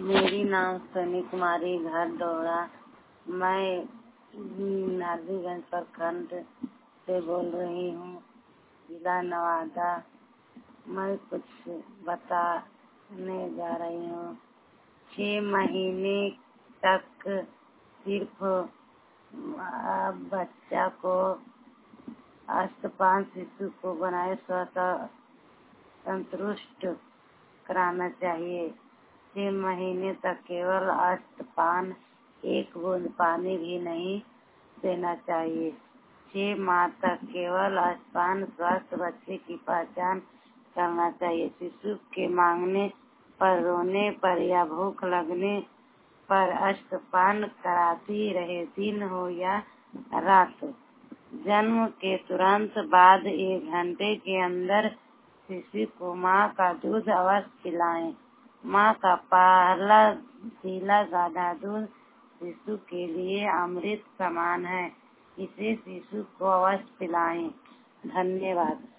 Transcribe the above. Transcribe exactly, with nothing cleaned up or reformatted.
मेरी नाम सोनी कुमारी, घर डोरा। मैं नारजीगंज प्रखंड से बोल रही हूँ, जिला नवादा। मैं कुछ बताने जा रही हूँ। छः महीने तक सिर्फ बच्चा को स्तनपान शिशु को बनाए स्वस्थ तंदुरुस्त कराना चाहिए। छः महीने तक केवल स्तनपान, एक बूंद पानी भी नहीं देना चाहिए। छः माह तक केवल स्तनपान स्वस्थ बच्चे की पहचान करना चाहिए। शिशु के मांगने पर, रोने पर या भूख लगने पर स्तनपान कराती रहे, दिन हो या रात। जन्म के तुरंत बाद एक घंटे के अंदर शिशु को माँ का दूध अवश्य पिलाएं। माँ का पहला पीला गाढ़ा दूध शिशु के लिए अमृत समान है। इसे शिशु को अवश्य पिलाएं। धन्यवाद।